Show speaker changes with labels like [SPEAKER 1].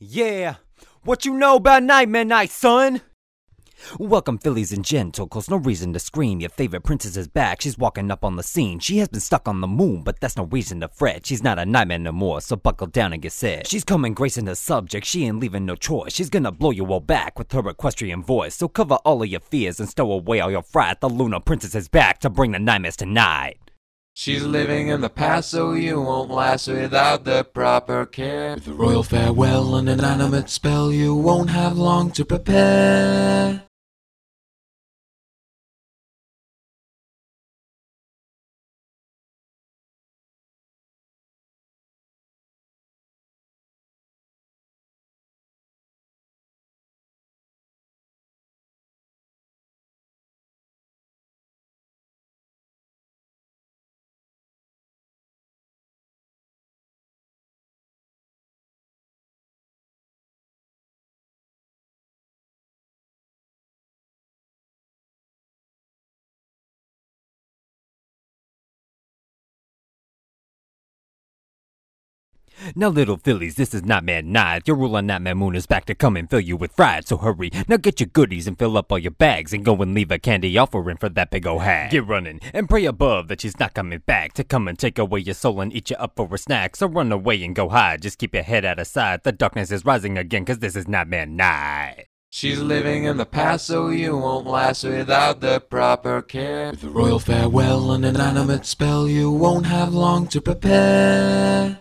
[SPEAKER 1] Yeah, what you know about Nightmare Night, son? Welcome, fillies and gentle, no reason to scream. Your favorite princess is back, she's walking up on the scene. She has been stuck on the moon, but that's no reason to fret. She's not a nightmare no more, so buckle down and get set. She's coming gracing the subject, she ain't leaving no choice. She's gonna blow you all back with her equestrian voice. So cover all of your fears and stow away all your fright. The Lunar Princess is back to bring the nightmares tonight.
[SPEAKER 2] She's living in the past, so you won't last without the proper care. With a royal farewell and an animate spell, you won't have long to prepare.
[SPEAKER 1] Now, little fillies, this is Nightmare Night. Your ruler Nightmare Moon is back to come and fill you with fright. So hurry, now get your goodies and fill up all your bags and go and leave a candy offering for that big ol' hag. Get running and pray above that she's not coming back to come and take away your soul and eat you up for a snack. So run away and go hide. Just keep your head out of sight. The darkness is rising again, 'cause this is Nightmare Night.
[SPEAKER 2] She's living in the past, so you won't last without the proper care. With a royal farewell and an animate spell, you won't have long to prepare.